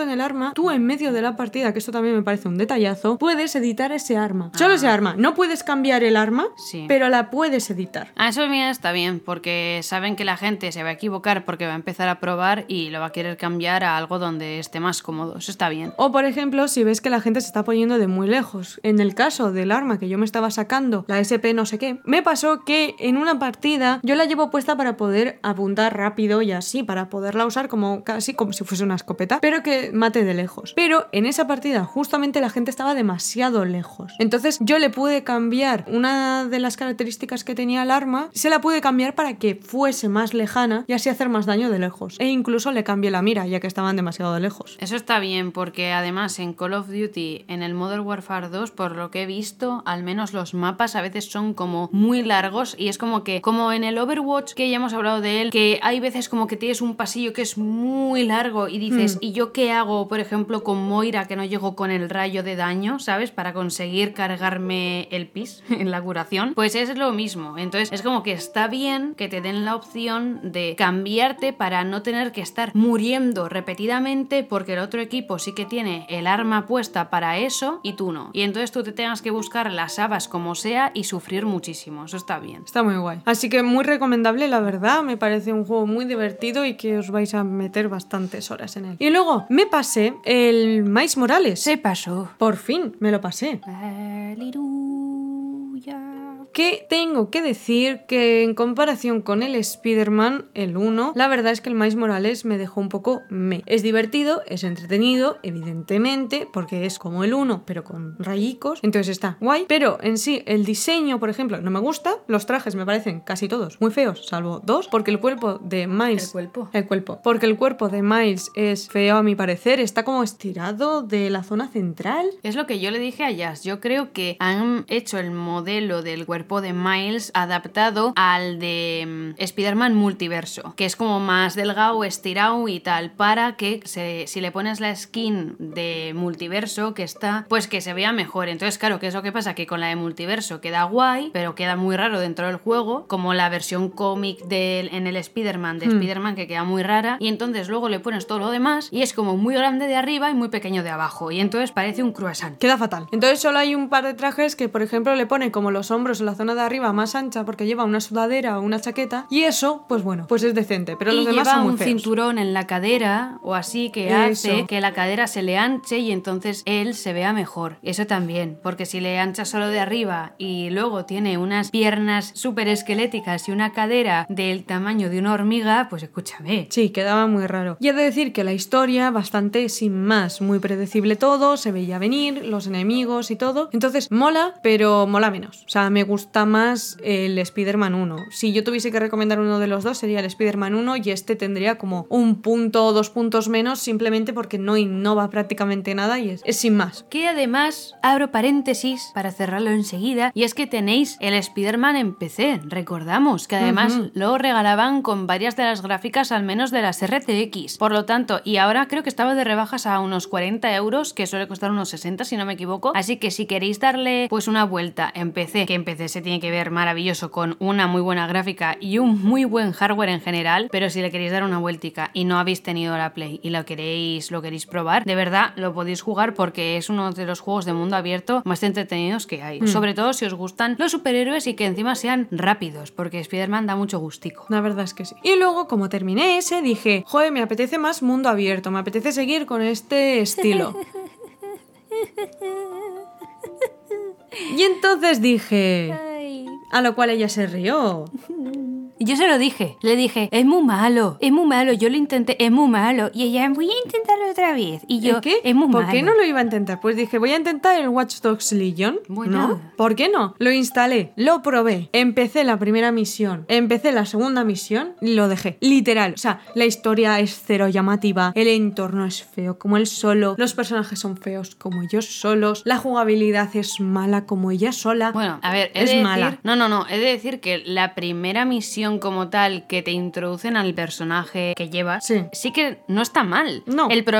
puesto en el arma, tú en medio de la partida, que esto también me parece un detallazo, puedes editar ese arma. Ah. Solo ese arma. No puedes cambiar el arma, sí, pero la puedes editar. Ah, eso mira, está bien, porque saben que la gente se va a equivocar porque va a empezar a probar y lo va a querer cambiar a algo donde esté más cómodo. Eso está bien. O, por ejemplo, si ves que la gente se está poniendo de muy lejos. En el caso del arma que yo me estaba sacando, la S P no sé qué, me pasó que en una partida yo la llevo puesta para poder apuntar rápido y así, para poderla usar como casi como si fuese una escopeta, pero que mate de lejos. Pero en esa partida justamente la gente estaba demasiado lejos. Entonces yo le pude cambiar una de las características que tenía el arma, se la pude cambiar para que fuese más lejana y así hacer más daño de lejos. E incluso le cambié la mira, ya que estaban demasiado de lejos. Eso está bien, porque además en Call of Duty, en el Modern Warfare dos, por lo que he visto, al menos los mapas a veces son como muy largos y es como que, como en el Overwatch, que ya hemos hablado de él, que hay veces como que tienes un pasillo que es muy largo y dices, mm. ¿y yo qué hago, por ejemplo, con Moira, que no llego con el rayo de daño, ¿sabes? Para conseguir cargarme el pis en la curación. Pues es lo mismo. Entonces es como que está bien que te den la opción de cambiarte para no tener que estar muriendo repetidamente porque el otro equipo sí que tiene el arma puesta para eso y tú no. Y entonces tú te tengas que buscar las habas como sea y sufrir muchísimo. Eso está bien. Está muy guay. Así que muy recomendable, la verdad. Me parece un juego muy divertido y que os vais a meter bastantes horas en él. Y luego me pasé el Miles Morales. Se pasó. Por fin me lo pasé. Aleluya. Que tengo que decir que en comparación con el Spider-Man, el uno, la verdad es que el Miles Morales me dejó un poco me. Es divertido, es entretenido, evidentemente, porque es como el uno, pero con rayicos, entonces está guay, pero en sí, el diseño, por ejemplo, no me gusta, los trajes me parecen casi todos muy feos, salvo dos, porque el cuerpo de Miles... ¿El cuerpo? El cuerpo. Porque el cuerpo de Miles es feo a mi parecer, está como estirado de la zona central. Es lo que yo le dije a Jazz, yo creo que han hecho el modelo del cuerpo de Miles adaptado al de um, Spider-Man Multiverso, que es como más delgado, estirado y tal, para que se, si le pones la skin de Multiverso que está, pues que se vea mejor. Entonces claro, ¿qué es lo que pasa? Que con la de Multiverso queda guay, pero queda muy raro dentro del juego, como la versión cómic de, en el Spider-Man de hmm. Spider-Man, que queda muy rara, y entonces luego le pones todo lo demás y es como muy grande de arriba y muy pequeño de abajo, y entonces parece un croissant. Queda fatal. Entonces solo hay un par de trajes que, por ejemplo, le ponen como los hombros en la zona de arriba más ancha porque lleva una sudadera o una chaqueta, y eso, pues bueno, pues es decente, pero y los demás son muy un feos. Cinturón en la cadera o así que eso. Hace que la cadera se le anche y entonces él se vea mejor. Eso también, porque si le ancha solo de arriba y luego tiene unas piernas súper esqueléticas y una cadera del tamaño de una hormiga, pues escúchame. Sí, quedaba muy raro. Y he de decir que la historia, bastante sin más, muy predecible todo, se veía venir, los enemigos y todo, entonces mola, pero mola menos. O sea, me gusta más el Spider-Man uno. Si yo tuviese que recomendar uno de los dos, sería el Spider-Man uno, y este tendría como un punto o dos puntos menos, simplemente porque no innova prácticamente nada y es, es sin más. Que además, abro paréntesis para cerrarlo enseguida, y es que tenéis el Spider-Man en P C, recordamos, que además uh-huh. lo regalaban con varias de las gráficas, al menos de las R T X. Por lo tanto, y ahora creo que estaba de rebajas a unos cuarenta euros, que suele costar unos sesenta si no me equivoco, así que si queréis darle pues una vuelta en P C, que en P C se tiene que ver maravilloso con una muy buena gráfica y un muy buen hardware en general, pero si le queréis dar una vueltica y no habéis tenido la Play y lo queréis, lo queréis probar, de verdad lo podéis jugar porque es uno de los juegos de mundo abierto más entretenidos que hay, mm. sobre todo si os gustan los superhéroes y que encima sean rápidos, porque Spider-Man da mucho gustico. La verdad es que sí. Y luego, como terminé ese, dije, joder, me apetece más mundo abierto, me apetece seguir con este estilo. Y entonces dije... Ay. A lo cual ella se rió. Y yo se lo dije, le dije, es muy malo, es muy malo, yo lo intenté, es muy malo. Y ella, voy a intentarlo otra vez. Y yo, ¿qué? es muy ¿Por malo. qué no lo iba a intentar? Pues dije, voy a intentar el Watch Dogs Legion. Bueno. ¿No? ¿Por qué no? Lo instalé, lo probé, empecé la primera misión, empecé la segunda misión y lo dejé. Literal, o sea, la historia es cero llamativa, el entorno es feo como él solo, los personajes son feos como ellos solos, la jugabilidad es mala como ella sola. Bueno, a ver, he es de decir, mala. No, no, no, he de decir que la primera misión como tal que te introducen al personaje que llevas, sí, sí que no está mal. No. El problema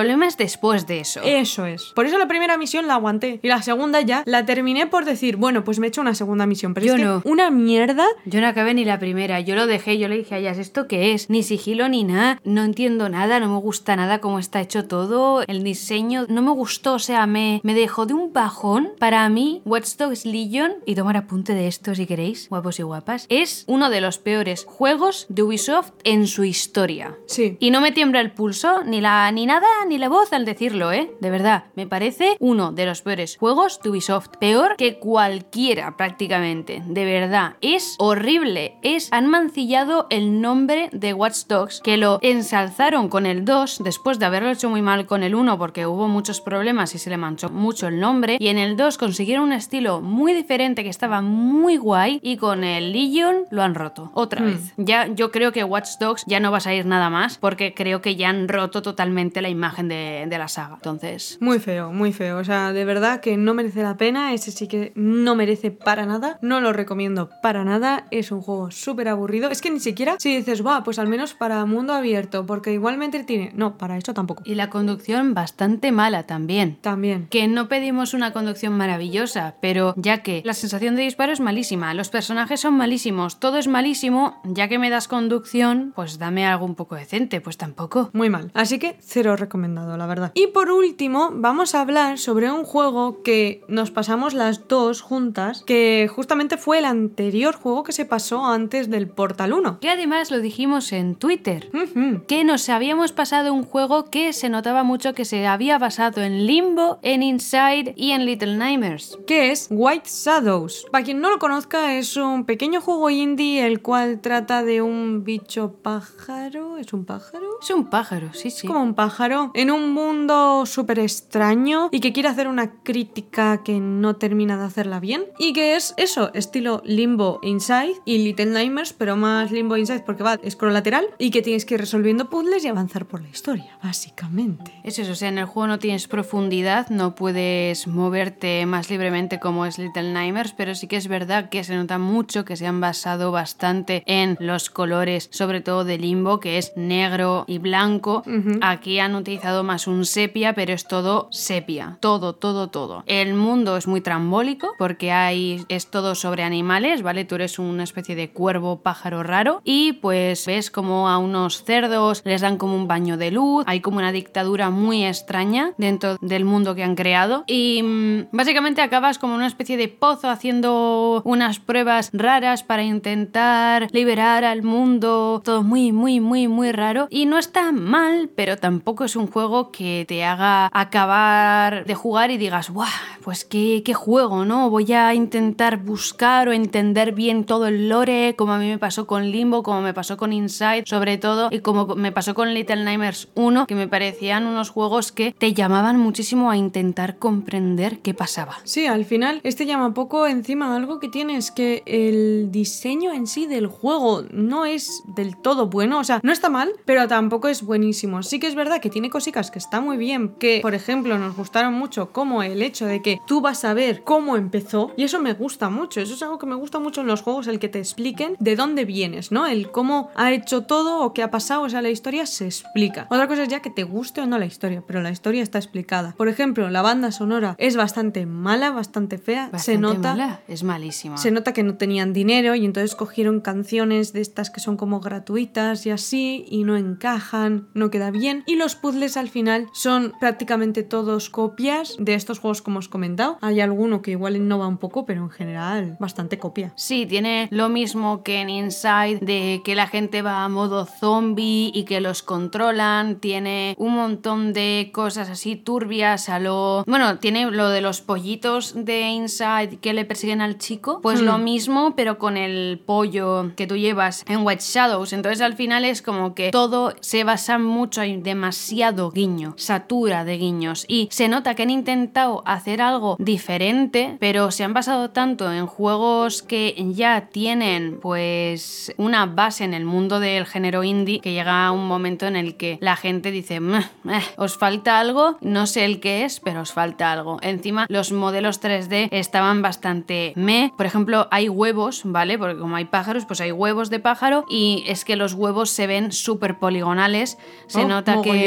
problema es después de eso. Eso es. Por eso la primera misión la aguanté. Y la segunda ya la terminé por decir, bueno, pues me he hecho una segunda misión. Pero Yo es que no. una mierda. Yo no acabé ni la primera, yo lo dejé, yo le dije a ellas, ¿esto qué es? Ni sigilo ni nada, no entiendo nada, no me gusta nada cómo está hecho todo, el diseño no me gustó, o sea, me, me dejó de un bajón. Para mí, Watch Dogs Legion, y tomar apunte de esto si queréis, guapos y guapas, es uno de los peores juegos de Ubisoft en su historia. Sí. Y no me tiembla el pulso, ni la ni nada, ni la voz al decirlo, ¿eh? De verdad, me parece uno de los peores juegos de Ubisoft. Peor que cualquiera, prácticamente. De verdad, es horrible. Es, han mancillado el nombre de Watch Dogs, que lo ensalzaron con el dos, después de haberlo hecho muy mal con el uno, porque hubo muchos problemas y se le manchó mucho el nombre. Y en el dos consiguieron un estilo muy diferente que estaba muy guay, y con el Legion lo han roto. Otra Hmm. vez. Ya, yo creo que Watch Dogs ya no va a salir nada más, porque creo que ya han roto totalmente la imagen de, de la saga. Entonces... Muy feo, muy feo. O sea, de verdad que no merece la pena. Ese sí que no merece para nada. No lo recomiendo para nada. Es un juego súper aburrido. Es que ni siquiera si dices, va, pues al menos para mundo abierto, porque igualmente tiene... No, para eso tampoco. Y la conducción bastante mala también. También. Que no pedimos una conducción maravillosa, pero ya que la sensación de disparo es malísima, los personajes son malísimos, todo es malísimo, ya que me das conducción, pues dame algo un poco decente, pues tampoco. Muy mal. Así que cero recomendado, la verdad. Y por último, vamos a hablar sobre un juego que nos pasamos las dos juntas, que justamente fue el anterior juego que se pasó antes del Portal uno. Que además lo dijimos en Twitter, Ujú. que nos habíamos pasado un juego que se notaba mucho que se había basado en Limbo, en Inside y en Little Nightmares. Que es White Shadows. Para quien no lo conozca, es un pequeño juego indie el cual trata de un bicho pájaro. ¿Es un pájaro? Es un pájaro, sí, sí. Como un pájaro en un mundo súper extraño y que quiere hacer una crítica que no termina de hacerla bien, y que es eso, estilo Limbo Inside y Little Nightmares, pero más Limbo Inside porque va scroll lateral y que tienes que ir resolviendo puzzles y avanzar por la historia, básicamente. Es eso, o sea, en el juego no tienes profundidad, no puedes moverte más libremente como es Little Nightmares, pero sí que es verdad que se nota mucho que se han basado bastante en los colores, sobre todo de Limbo, que es negro y blanco. Ujú. Aquí han utilizado más un sepia, pero es todo sepia, todo, todo, todo. El mundo es muy trambólico porque hay, es todo sobre animales, ¿vale? Tú eres una especie de cuervo pájaro raro y pues ves como a unos cerdos les dan como un baño de luz, hay como una dictadura muy extraña dentro del mundo que han creado y mmm, básicamente acabas como una especie de pozo haciendo unas pruebas raras para intentar liberar al mundo, todo muy, muy, muy, muy raro, y no está mal, pero tampoco es un juego que te haga acabar de jugar y digas, ¡guau! Pues qué, qué juego, ¿no? Voy a intentar buscar o entender bien todo el lore, como a mí me pasó con Limbo, como me pasó con Inside, sobre todo, y como me pasó con Little Nightmares uno, que me parecían unos juegos que te llamaban muchísimo a intentar comprender qué pasaba. Sí, al final este llama poco. Encima algo que tiene es que el diseño en sí del juego no es del todo bueno, o sea, no está mal, pero tampoco es buenísimo. Sí que es verdad que tiene cositas que está muy bien, que por ejemplo nos gustaron mucho, como el hecho de que tú vas a ver cómo empezó, y eso me gusta mucho, eso es algo que me gusta mucho en los juegos, el que te expliquen de dónde vienes, ¿no? El cómo ha hecho todo o qué ha pasado, o sea, la historia se explica. Otra cosa es ya que te guste o no la historia, pero la historia está explicada. Por ejemplo, la banda sonora es bastante mala, bastante fea, Bastante se nota mala, es malísima. Se nota que no tenían dinero y entonces cogieron canciones de estas que son como gratuitas y así, y no encajan, no queda bien. Y los puzzles al final son prácticamente todos copias de estos juegos como os he comentado. Hay alguno que igual innova un poco, pero en general bastante copia. Sí, tiene lo mismo que en Inside, de que la gente va a modo zombie y que los controlan. Tiene un montón de cosas así turbias a lo... Bueno, tiene lo de los pollitos de Inside que le persiguen al chico. Pues Hmm. lo mismo, pero con el pollo que tú llevas en White Shadows. Entonces al final es como que todo se basa mucho, hay demasiado guiño, satura de guiños. Y se nota que han intentado hacer algo diferente, pero se han basado tanto en juegos que ya tienen pues una base en el mundo del género indie, que llega un momento en el que la gente dice, "Meh, eh, os falta algo, no sé el qué es, pero os falta algo". Encima los modelos tres D estaban bastante meh. Por ejemplo, hay huevos, ¿vale? Porque como hay pájaros, pues hay huevos de pájaro, y es que los huevos se ven súper poligonales. Se Oh, nota que mogollón.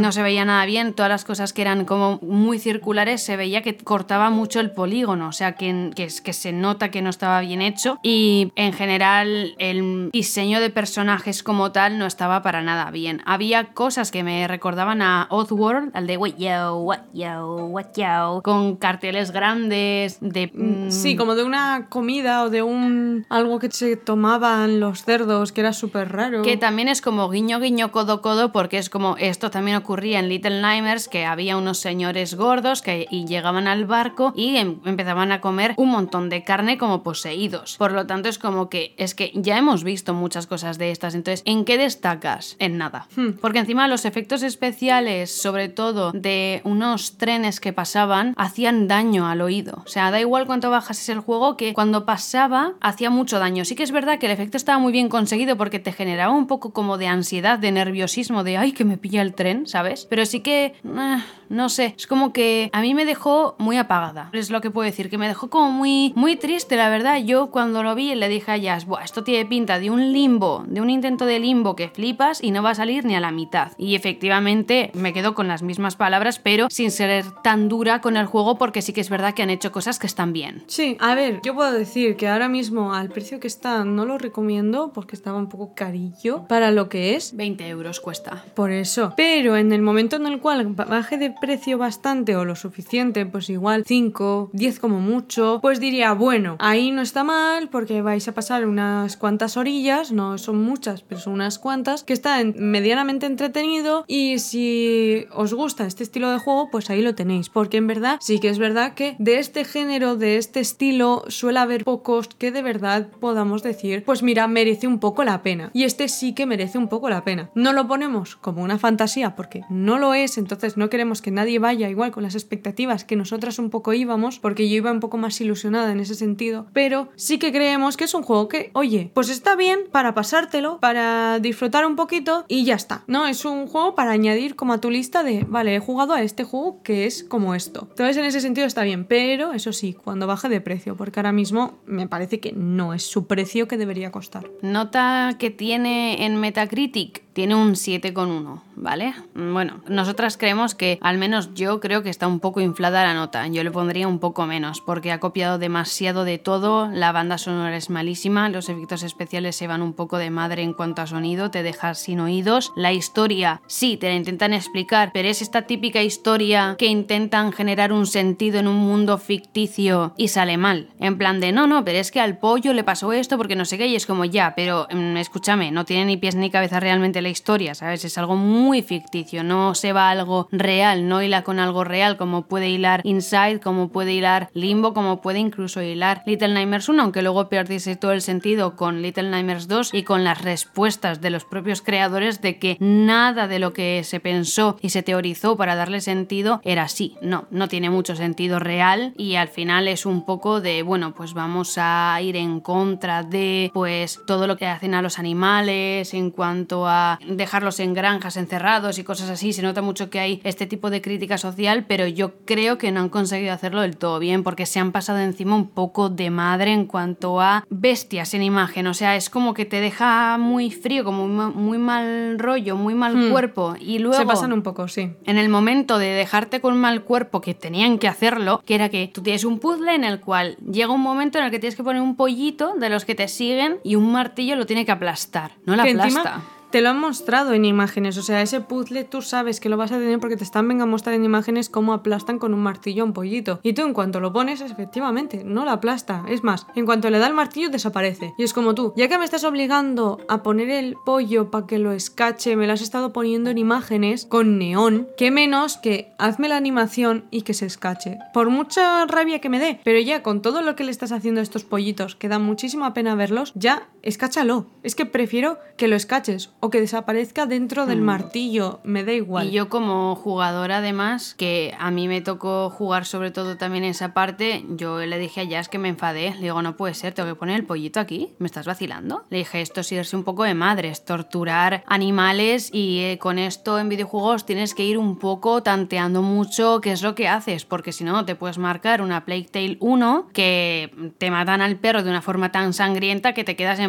no se veía nada bien, todas las cosas que eran como muy circulares se veía que cortaba mucho el polígono, o sea que, que, que se nota que no estaba bien hecho, y en general el diseño de personajes como tal no estaba para nada bien. Había cosas que me recordaban a Oddworld, al de what yo, what yo, what yo, con carteles grandes de... Mm, sí, como de una comida o de un algo que se tomaban los cerdos, que era súper raro. Que también es como guiño, guiño, codo, codo, porque es como esto también ocurría en Little Nightmares, que había unos señores gordos que y llegaban al barco y em, empezaban a comer un montón de carne como poseídos. Por lo tanto, es como que es que ya hemos visto muchas cosas de estas. Entonces, ¿en qué destacas? En nada. Hmm. Porque encima los efectos especiales, sobre todo de unos trenes que pasaban, hacían daño al oído. O sea, da igual cuánto bajas el juego, que cuando pasaba hacía mucho daño. Sí que es verdad que el efecto estaba muy bien conseguido porque te generaba un poco como de ansiedad, de nerviosismo, de ay, que me pilla el tren, ¿sabes? Pero sí que, eh, no sé, es como que a mí me dejó muy apagada. Es lo que puedo decir, que me dejó como muy, muy triste, la verdad. Yo cuando lo vi le dije a Jazz, buah, esto tiene pinta de un limbo, de un intento de limbo que flipas y no va a salir ni a la mitad. Y efectivamente me quedo con las mismas palabras, pero sin ser tan dura con el juego, porque sí que es verdad que han hecho cosas que están bien. Sí, a ver, yo puedo decir que ahora mismo al precio que está no lo recomiendo porque estaba un poco carillo para lo que es. veinte euros cuesta. Por eso. Pero en el momento en el cual baje de precio bastante o lo suficiente, pues igual cinco, diez como mucho, pues diría, bueno, ahí no está mal porque vais a pasar unas cuantas orillas, no son muchas, pero son unas cuantas, que está medianamente entretenido, y si os gusta este estilo de juego, pues ahí lo tenéis, porque en verdad sí que es verdad que de este género, de este estilo, suele haber pocos que de verdad podamos decir, pues mira, merece un poco la pena, y este sí que merece un poco la pena. No lo ponemos como una fantasía porque no lo es, entonces no queremos que nadie vaya igual con las expectativas que nosotras un poco íbamos, porque yo iba un poco más ilusionada en ese sentido, pero sí que creemos que es un juego que, oye, pues está bien para pasártelo, para disfrutar un poquito y ya está, ¿no? Es un juego para añadir como a tu lista de, vale, he jugado a este juego que es como esto. Entonces en ese sentido está bien, pero eso sí, cuando baje de precio, porque ahora mismo me parece que no es su precio que debería costar. Nota que tiene en Metacritic, tiene un siete coma uno, ¿vale? Bueno, nosotras creemos que, al menos yo creo que está un poco inflada la nota. Yo le pondría un poco menos, porque ha copiado demasiado de todo, la banda sonora es malísima, los efectos especiales se van un poco de madre en cuanto a sonido, te dejas sin oídos. La historia, sí, te la intentan explicar, pero es esta típica historia que intentan generar un sentido en un mundo ficticio y sale mal. En plan de, no, no, pero es que al pollo le pasó esto porque no sé qué, y es como, ya, pero mmm, escúchame, no tiene ni pies ni cabeza realmente la historia, ¿sabes? Es algo muy ficticio, no se va a algo real, no hila con algo real, como puede hilar Inside, como puede hilar Limbo, como puede incluso hilar Little Nightmares uno, aunque luego perdiese todo el sentido con Little Nightmares dos y con las respuestas de los propios creadores de que nada de lo que se pensó y se teorizó para darle sentido era así. No, no tiene mucho sentido real, y al final es un poco de, bueno, pues vamos a ir en contra de pues todo lo que hacen a los animales en cuanto a dejarlos en granjas encerrados y cosas así. Se nota mucho que hay este tipo de crítica social, pero yo creo que no han conseguido hacerlo del todo bien, porque se han pasado encima un poco de madre en cuanto a bestias en imagen. O sea, es como que te deja muy frío, como muy, muy mal rollo, muy mal hmm. cuerpo, y luego se pasan un poco, sí. En el momento de dejarte con mal cuerpo, que tenían que hacerlo, que era que tú tienes un puzzle en el cual llega un momento en el que tienes que poner un pollito de los que te siguen y un martillo lo tiene que aplastar, no la aplasta. Encima te lo han mostrado en imágenes, o sea, ese puzzle tú sabes que lo vas a tener porque te están venga a mostrar en imágenes cómo aplastan con un martillo a un pollito. Y tú en cuanto lo pones, efectivamente, no lo aplasta. Es más, en cuanto le da el martillo, desaparece. Y es como tú, ya que me estás obligando a poner el pollo para que lo escache, me lo has estado poniendo en imágenes con neón, qué menos que hazme la animación y que se escache. Por mucha rabia que me dé, pero ya con todo lo que le estás haciendo a estos pollitos, que da muchísima pena verlos, ya escáchalo. Es que prefiero que lo escaches o que desaparezca dentro del martillo, me da igual. Y yo como jugadora, además, que a mí me tocó jugar sobre todo también esa parte, yo le dije a Jazz que me enfadé, le digo, no puede ser, tengo que poner el pollito aquí, ¿me estás vacilando? Le dije, esto es irse un poco de madres, torturar animales, y eh, con esto en videojuegos tienes que ir un poco tanteando mucho qué es lo que haces, porque si no te puedes marcar una Plague Tale uno que te matan al perro de una forma tan sangrienta que te quedas en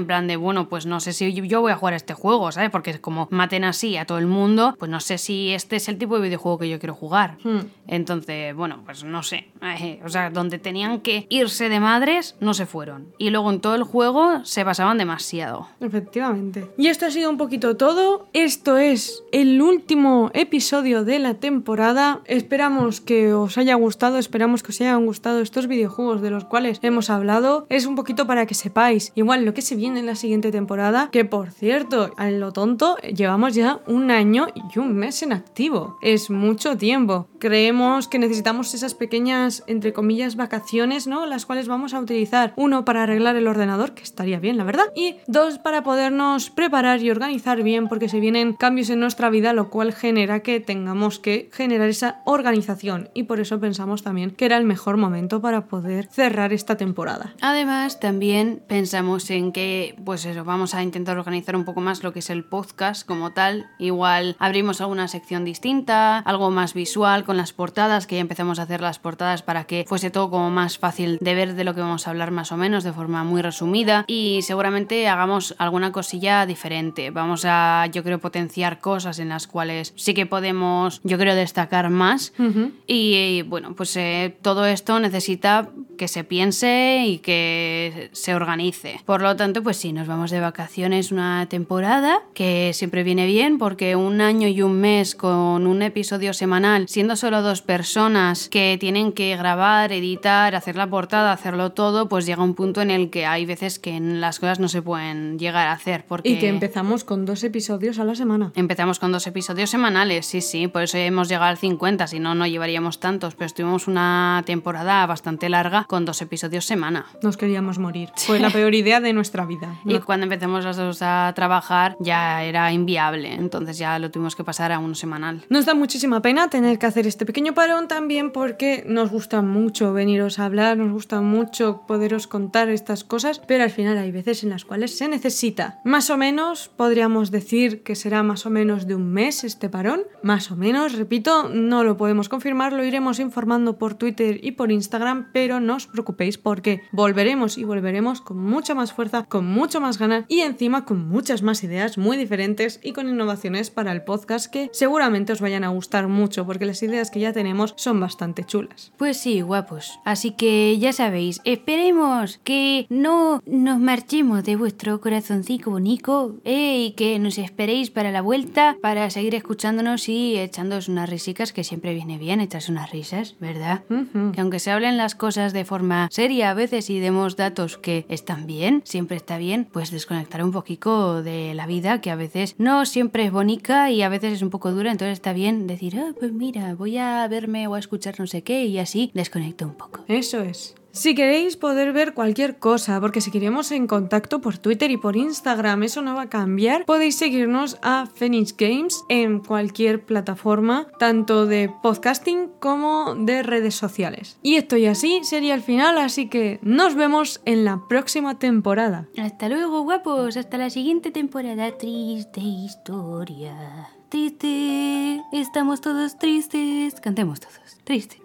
en plan de, bueno, pues no sé si yo voy a jugar a este juego, ¿sabes? Porque como maten así a todo el mundo, pues no sé si este es el tipo de videojuego que yo quiero jugar. Hmm. Entonces, bueno, pues no sé. Eh, o sea, donde tenían que irse de madres, no se fueron. Y luego en todo el juego se pasaban demasiado. Efectivamente. Y esto ha sido un poquito todo. Esto es el último episodio de la temporada. Esperamos que os haya gustado, esperamos que os hayan gustado estos videojuegos de los cuales hemos hablado. Es un poquito para que sepáis igual lo que se viene en la siguiente temporada, que por cierto, a lo tonto, llevamos ya un año y un mes en activo. Es mucho tiempo. Creemos que necesitamos esas pequeñas, entre comillas, vacaciones, ¿no? Las cuales vamos a utilizar, uno, para arreglar el ordenador, que estaría bien, la verdad, y dos, para podernos preparar y organizar bien, porque se vienen cambios en nuestra vida, lo cual genera que tengamos que generar esa organización, y por eso pensamos también que era el mejor momento para poder cerrar esta temporada. Además, también pensamos en que, pues eso, vamos a intentar organizar un poco más lo que es el podcast como tal. Igual abrimos alguna sección distinta, algo más visual con las portadas, que ya empezamos a hacer las portadas para que fuese todo como más fácil de ver de lo que vamos a hablar más o menos, de forma muy resumida, y seguramente hagamos alguna cosilla diferente. Vamos a, yo creo, potenciar cosas en las cuales sí que podemos, yo creo, destacar más. Uh-huh. y, y bueno, pues eh, todo esto necesita que se piense y que se organice. Por lo tanto, pues sí, nos vamos de vacaciones una temporada, que siempre viene bien, porque un año y un mes con un episodio semanal, siendo solo dos personas que tienen que grabar, editar, hacer la portada, hacerlo todo, pues llega un punto en el que hay veces que las cosas no se pueden llegar a hacer. Porque y que empezamos con dos episodios a la semana. Empezamos con dos episodios semanales, sí, sí, por eso hemos llegado al cincuenta, si no, no llevaríamos tantos, pero estuvimos una temporada bastante larga con dos episodios semana. Nos queríamos morir. Fue la peor idea de nuestra vida, ¿no? Y cuando empezamos los dos a trabajar ya era inviable, entonces ya lo tuvimos que pasar a uno semanal. Nos da muchísima pena tener que hacer este pequeño parón también, porque nos gusta mucho veniros a hablar, nos gusta mucho poderos contar estas cosas, pero al final hay veces en las cuales se necesita. Más o menos podríamos decir que será más o menos de un mes este parón, más o menos, repito, no lo podemos confirmar, lo iremos informando por Twitter y por Instagram, pero no os preocupéis porque volveremos y volveremos con mucha más fuerza, con mucho más ganas y encima con muchas más ideas muy diferentes y con innovaciones para el podcast que seguramente os vayan a gustar mucho, porque las ideas que ya tenemos son bastante chulas. Pues sí, guapos. Así que ya sabéis, esperemos que no nos marchemos de vuestro corazoncito bonito, eh, y que nos esperéis para la vuelta, para seguir escuchándonos y echándoos unas risicas, que siempre viene bien echarse unas risas, ¿verdad? Uh-huh. Que aunque se hablen las cosas de forma seria a veces y demos datos que están bien, siempre está bien, pues desconectar un poquito de la vida, que a veces no siempre es bonita y a veces es un poco dura, entonces está bien decir, ah, pues mira, voy a verme o a escuchar no sé qué, y así desconecto un poco. Eso es. Si queréis poder ver cualquier cosa, porque seguiremos en contacto por Twitter y por Instagram, eso no va a cambiar, podéis seguirnos a Phoenix Games en cualquier plataforma, tanto de podcasting como de redes sociales. Y esto y así sería el final, así que nos vemos en la próxima temporada. Hasta luego, guapos, hasta la siguiente temporada. Triste historia. Triste, estamos todos tristes. Cantemos todos. Triste.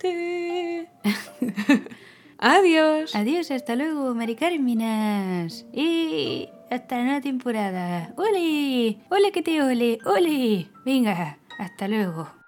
Triste. Adiós. Adiós, hasta luego, Mari Carminas. Y hasta la nueva temporada. ¡Ole! ¡Ole que te ole! ¡Ole! Venga, hasta luego.